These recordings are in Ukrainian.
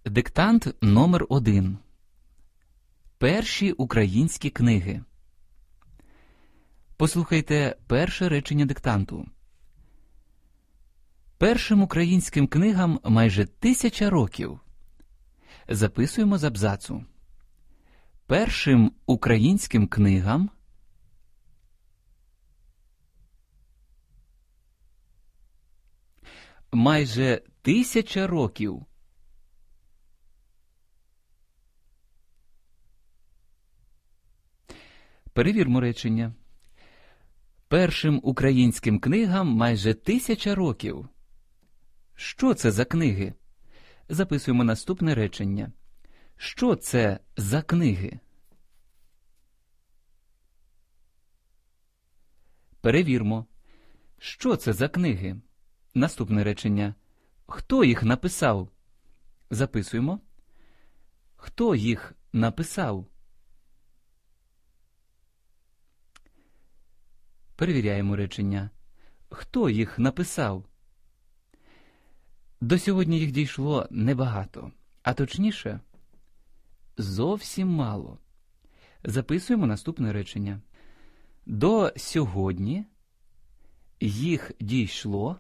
Диктант номер 1. Перші українські книги. Послухайте перше речення диктанту. Першим українським книгам майже 1000 років. Записуємо з абзацу. Першим українським книгам майже 1000 років. Перевірмо речення. Першим українським книгам майже 1000 років. Що це за книги? Записуємо наступне речення. Що це за книги? Перевірмо. Що це за книги? Наступне речення. Хто їх написав? Записуємо. Хто їх написав? Перевіряємо речення. Хто їх написав? До сьогодні їх дійшло небагато, а точніше, зовсім мало. Записуємо наступне речення. До сьогодні їх дійшло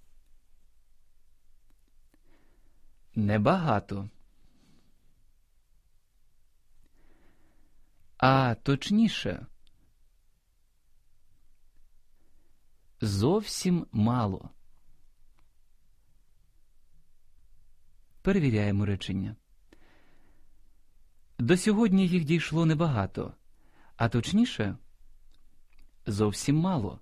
небагато, а точніше, зовсім мало. Перевіряємо речення. До сьогодні їх дійшло небагато, а точніше, зовсім мало.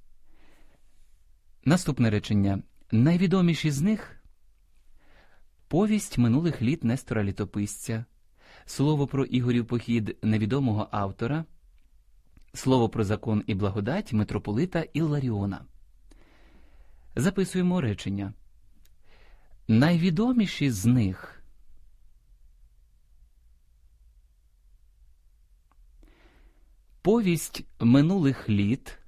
Наступне речення. Найвідоміші з них – повість минулих літ Нестора Літописця, слово про Ігорів похід невідомого автора, слово про закон і благодать митрополита Ілларіона. Записуємо речення. Найвідоміші з них – повість минулих літ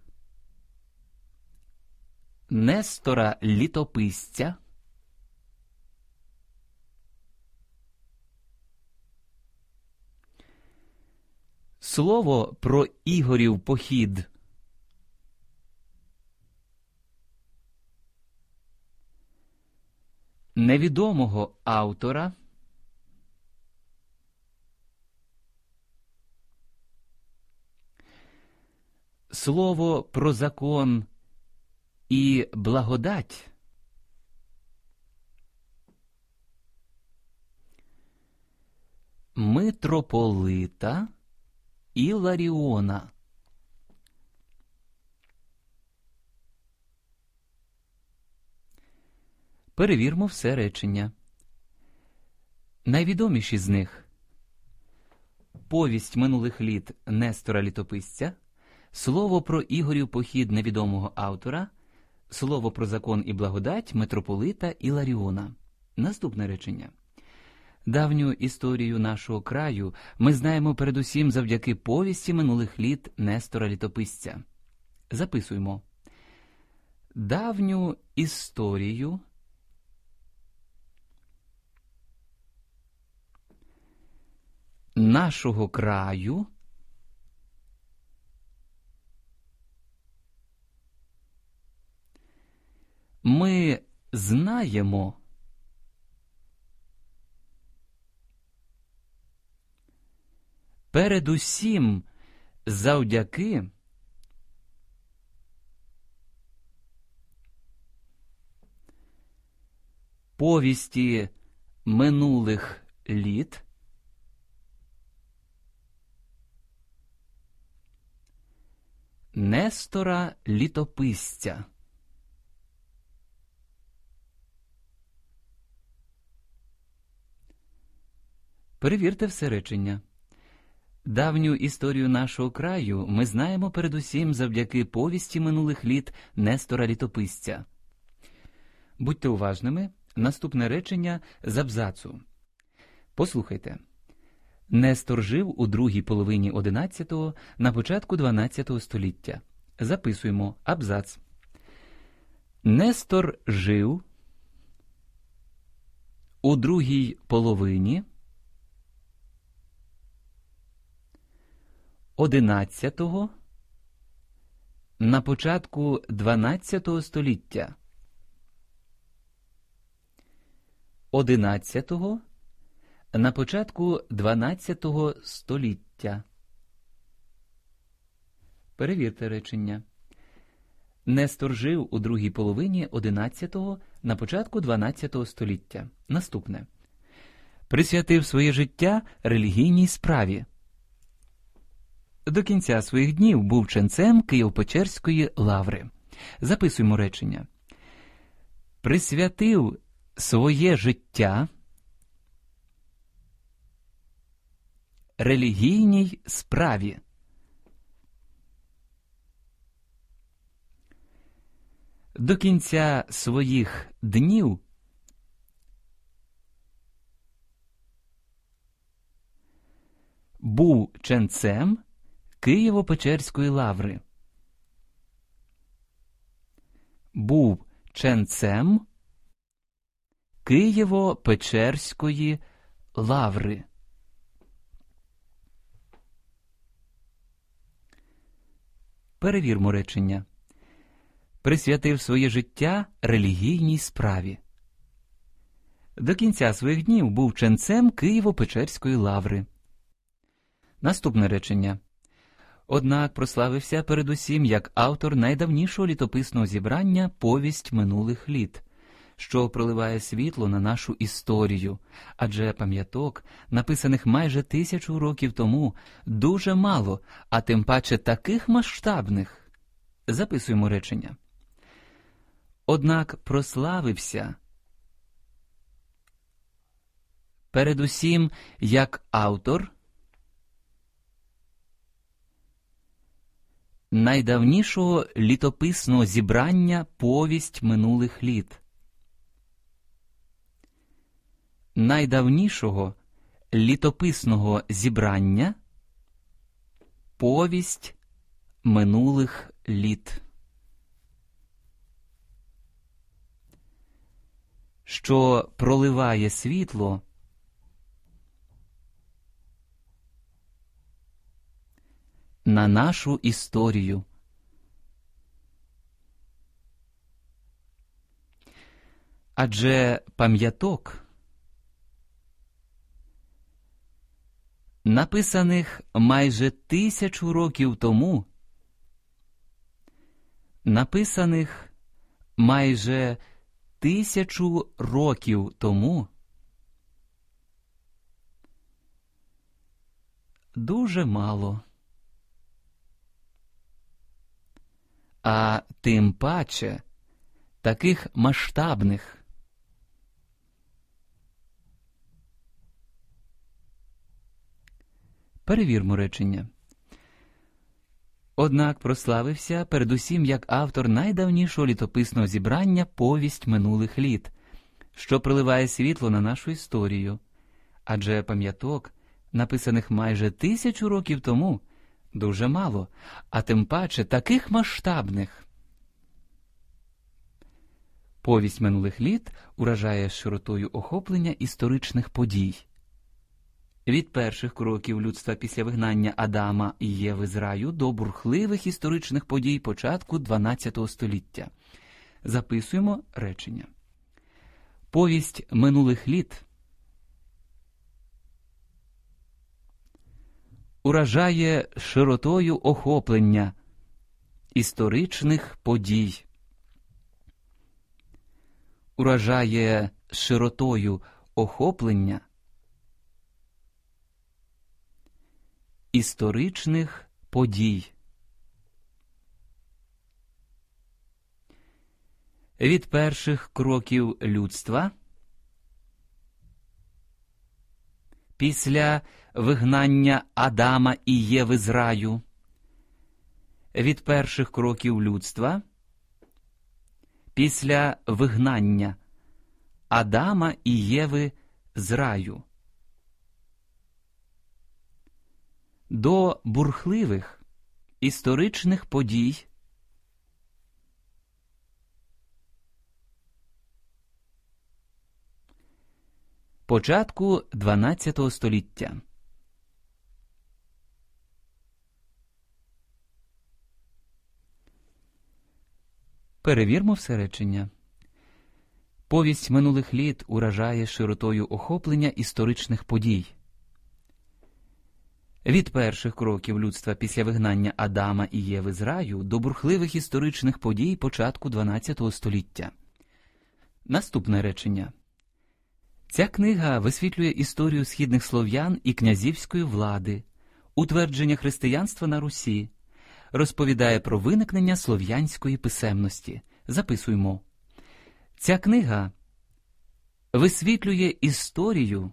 Нестора Літописця, слово про Ігорів похід невідомого автора, слово про закон і благодать митрополита Ілларіона. Перевірмо все речення. Найвідоміші з них – повість минулих літ Нестора Літописця, слово про Ігорів похід невідомого автора, слово про закон і благодать митрополита Ілларіона. Наступне речення. Давню історію нашого краю ми знаємо передусім завдяки повісті минулих літ Нестора Літописця. Записуємо. Давню історію нашого краю ми знаємо передусім завдяки повісті минулих літ Нестора Літописця. Перевірте все речення. Давню історію нашого краю ми знаємо передусім завдяки повісті минулих літ Нестора Літописця. Будьте уважними. Наступне речення з абзацу. Послухайте. Нестор жив у другій половині XI, на початку XII століття. Записуємо абзац. Нестор жив у другій половині XI на початку XII століття. XI на початку XII століття. Перевірте речення. Нестор жив у другій половині XI на початку XII століття. Наступне. Присвятив своє життя релігійній справі. До кінця своїх днів був ченцем Києво-Печерської лаври. Записуємо речення. Присвятив своє життя релігійній справі. До кінця своїх днів був ченцем Києво-Печерської лаври. Був ченцем Києво-Печерської лаври. Перевірмо речення. Присвятив своє життя релігійній справі. До кінця своїх днів був ченцем Києво-Печерської лаври. Наступне речення. Однак прославився передусім як автор найдавнішого літописного зібрання «Повість минулих літ», що проливає світло на нашу історію, адже пам'яток, написаних майже 1000 років тому, дуже мало, а тим паче таких масштабних. Записуємо речення. Однак прославився передусім як автор найдавнішого літописного зібрання «Повість минулих літ». Найдавнішого літописного зібрання «Повість минулих літ», що проливає світло на нашу історію. Адже пам'яток, написаних майже 1000 років тому, написаних майже 1000 років тому, дуже мало. А тим паче таких масштабних. Перевірмо речення. Однак прославився передусім як автор найдавнішого літописного зібрання «Повість минулих літ», що проливає світло на нашу історію. Адже пам'яток, написаних майже 1000 років тому, дуже мало, а тим паче таких масштабних. «Повість минулих літ» уражає широтою охоплення історичних подій. Від перших кроків людства після вигнання Адама і Єви з раю до бурхливих історичних подій початку XII століття. Записуємо речення. «Повість минулих літ» уражає широтою охоплення історичних подій. Уражає широтою охоплення історичних подій. Від перших кроків людства після вигнання Адама і Єви з раю. Від перших кроків людства після вигнання Адама і Єви з раю до бурхливих історичних подій, початку XII століття. Перевірмо все речення. Повість минулих літ уражає широтою охоплення історичних подій. Від перших кроків людства після вигнання Адама і Єви з раю до бурхливих історичних подій початку XII століття. Наступне речення. Ця книга висвітлює історію східних слов'ян і князівської влади, утвердження християнства на Русі, розповідає про виникнення слов'янської писемності. Записуємо. Ця книга висвітлює історію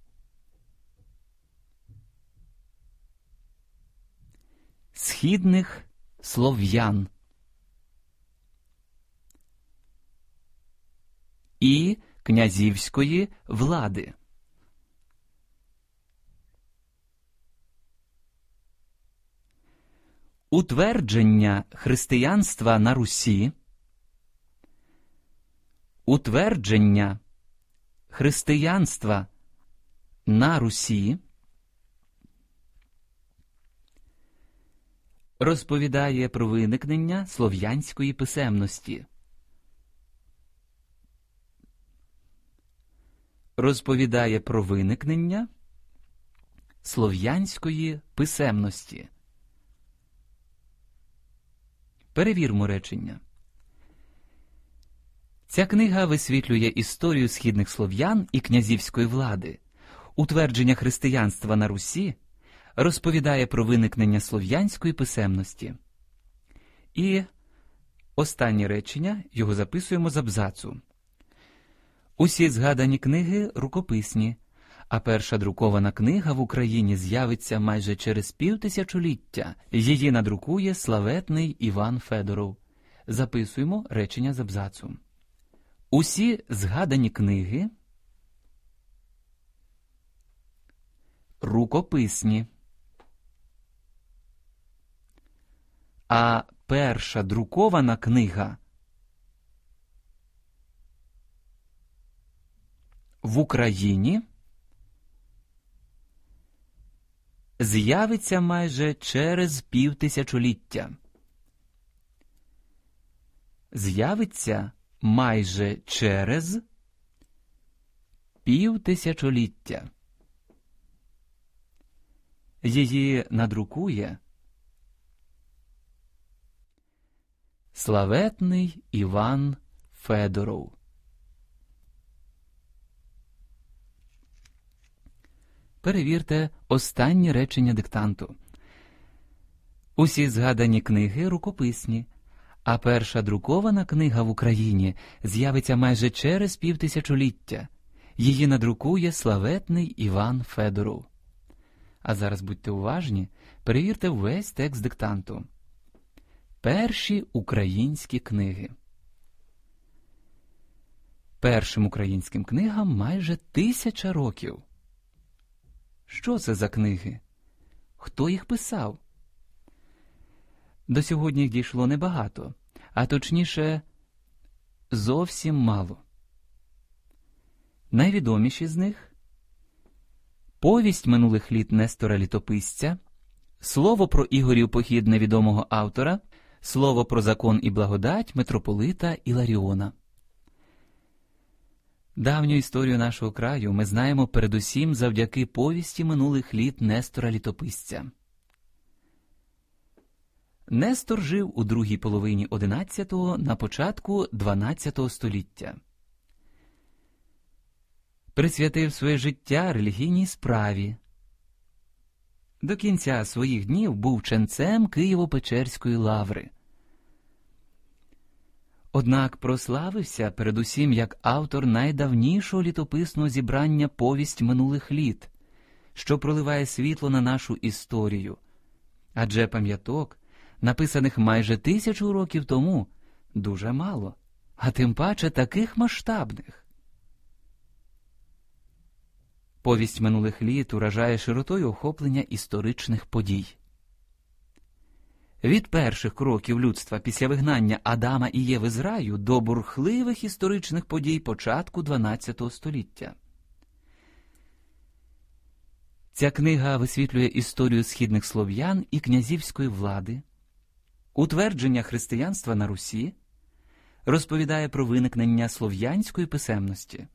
східних слов'ян і князівської влади. Утвердження християнства на Русі, утвердження християнства на Русі розповідає про виникнення слов'янської писемності. Розповідає про виникнення слов'янської писемності. Перевірмо речення. Ця книга висвітлює історію східних слов'ян і князівської влади, утвердження християнства на Русі, розповідає про виникнення слов'янської писемності. І останнє речення, його записуємо з абзацу. Усі згадані книги рукописні, а перша друкована книга в Україні з'явиться майже через півтисячоліття. Її надрукує славетний Іван Федоров. Записуємо речення з абзацу. Усі згадані книги рукописні, а перша друкована книга в Україні з'явиться майже через півтисячоліття. З'явиться майже через півтисячоліття. Її надрукує славетний Іван Федоров. Перевірте останнє речення диктанту. Усі згадані книги рукописні, а перша друкована книга в Україні з'явиться майже через півтисячоліття. Її надрукує славетний Іван Федоров. А зараз будьте уважні, перевірте весь текст диктанту. Перші українські книги. Першим українським книгам майже 1000 років. Що це за книги? Хто їх писав? До сьогодні їх дійшло небагато, а точніше, зовсім мало. Найвідоміші з них – повість минулих літ Нестора Літописця, слово про Ігорів похід невідомого автора, слово про закон і благодать митрополита Іларіона. Давню історію нашого краю ми знаємо передусім завдяки повісті минулих літ Нестора Літописця. Нестор жив у другій половині XI на початку XII століття. Присвятив своє життя релігійній справі. До кінця своїх днів був ченцем Києво-Печерської лаври. Однак прославився передусім як автор найдавнішого літописного зібрання «Повість минулих літ», що проливає світло на нашу історію. Адже пам'яток, написаних майже 1000 років тому, дуже мало, а тим паче таких масштабних. Повість минулих літ уражає широтою охоплення історичних подій. Від перших кроків людства після вигнання Адама і Єви з раю до бурхливих історичних подій початку XII століття. Ця книга висвітлює історію східних слов'ян і князівської влади, утвердження християнства на Русі, розповідає про виникнення слов'янської писемності.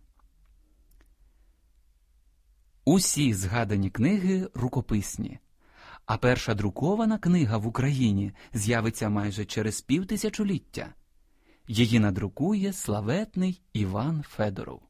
Усі згадані книги рукописні, а перша друкована книга в Україні з'явиться майже через півтисячоліття. Її надрукує славетний Іван Федоров.